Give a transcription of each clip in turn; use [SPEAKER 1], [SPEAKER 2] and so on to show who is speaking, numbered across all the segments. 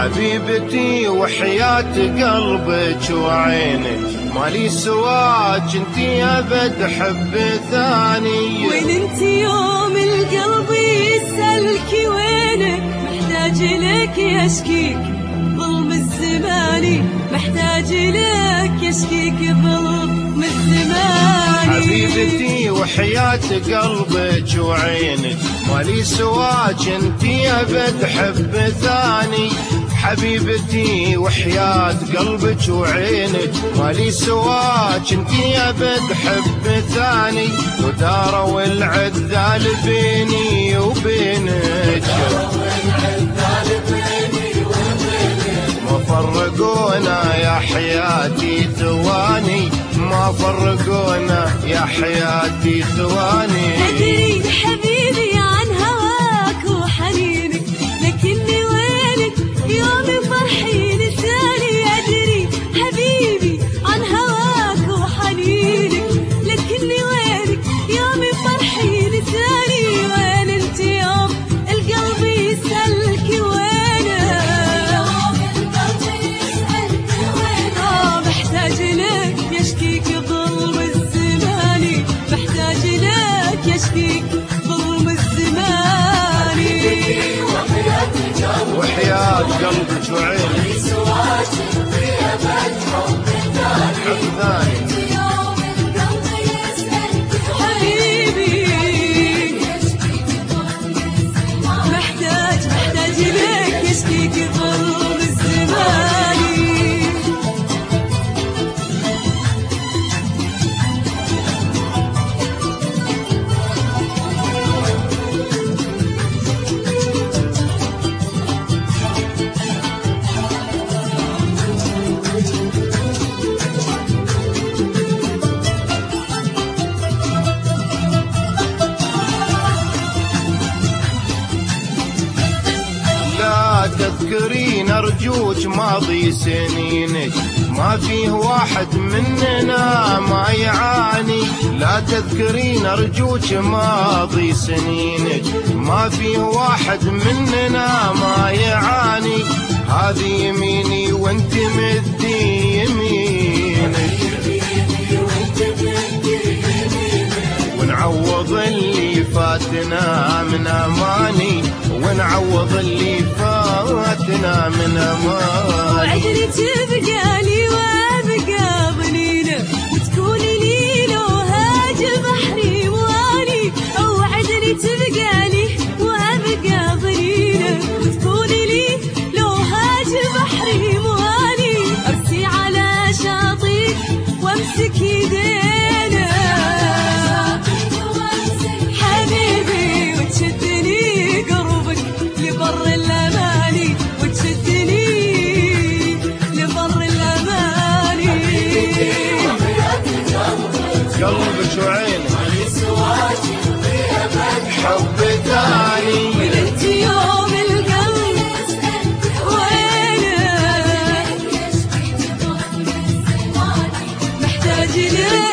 [SPEAKER 1] حبيبتي وحياة قلبك وعينك مالي سواك انتي ابد حب ثاني.
[SPEAKER 2] وين انتي يوم القلب يسألك وينك محتاج لك يشكيك ظلم الزمان، محتاج لك يشكيك ظلم الزمان.
[SPEAKER 1] حبيبتي وحياة قلبك وعينك مالي سواك انتي ابد حب ثاني. حبيبتي وحياة قلبك وعينك مالي سواك انتي ابد حب ثاني. وداروا العذال بيني وبينك ما فرقونا يا حياتي ثواني، ما فرقونا يا حياتي ثواني.
[SPEAKER 2] أدري حبيبي عن هواك وحنينك لكني وينك يوم فرحي لساني. أدري حبيبي عن هواك وحنينك لكني وينك يوم فرحي لساني. وين انت يوم القلب يسألك وينك محتاج لك يشكيك ظلم الزمان، محتاج لك يشكيك ظلم الزمان.
[SPEAKER 1] وحياة قلبك وعينك حب ثاني.
[SPEAKER 2] حبيبي محتاج لك يشكيك ظلم الزمان.
[SPEAKER 1] تذكرين أرجوك ماضي سنينك ما فيه واحد مننا ما يعاني. لا تذكرين أرجوك ماضي سنينك ما فيه واحد مننا ما يعاني. هذه يميني وانت مدي يمينك ونعوض اللي فاتنا من أماني، ونعوض اللي فاتنا من أماني.
[SPEAKER 2] وعدني تبقى لي وابقى ظنينة وتكوني لي لو هاج بحري مواني. وعدني تبقى لي وابقى ظنينة وتكوني لي لو هاج بحري مواني. أرسي على شاطئك وامسك يدينا حبيبي وتشدني قربك لبر الأماني، وتشدني لبر الأماني.
[SPEAKER 1] قلبك وعينك حب ثاني.
[SPEAKER 2] وانت يوم القلب وينك محتاج لك.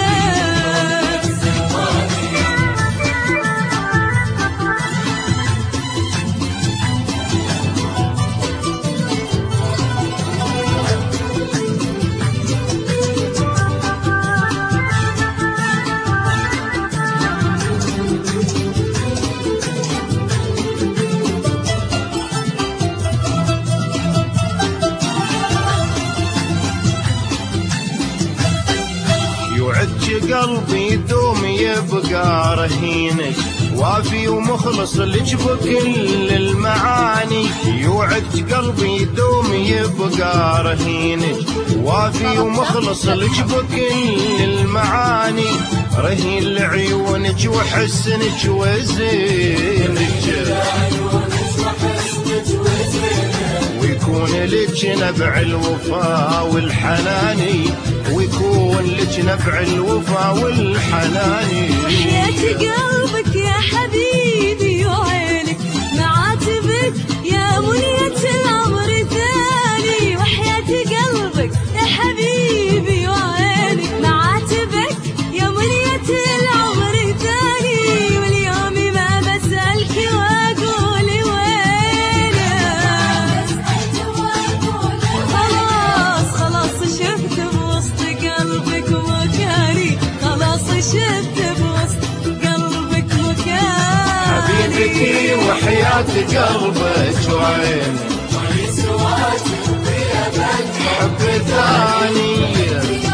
[SPEAKER 1] يوعدك قلبي دوم يبقى رهينك وافي ومخلص لك بكل المعاني. يوعدك قلبي دوم يبقى رهينك وافي ومخلص لك بكل المعاني. رهين لعيونك وحسنك وزينك ويكون لك نبع الوفا والحناني، ويكون لك نبع الوفا والحناني.
[SPEAKER 2] وحياة قلبك يا حبيبي وعينك معاتبك يا منية العمر الثاني. وحياة قلبك يا حبيبي وعينك معاتبك يا منية العمر الثاني. واليوم ما بسألك واقول وينك
[SPEAKER 1] بكي وحياة قلبك وعيني حب ثاني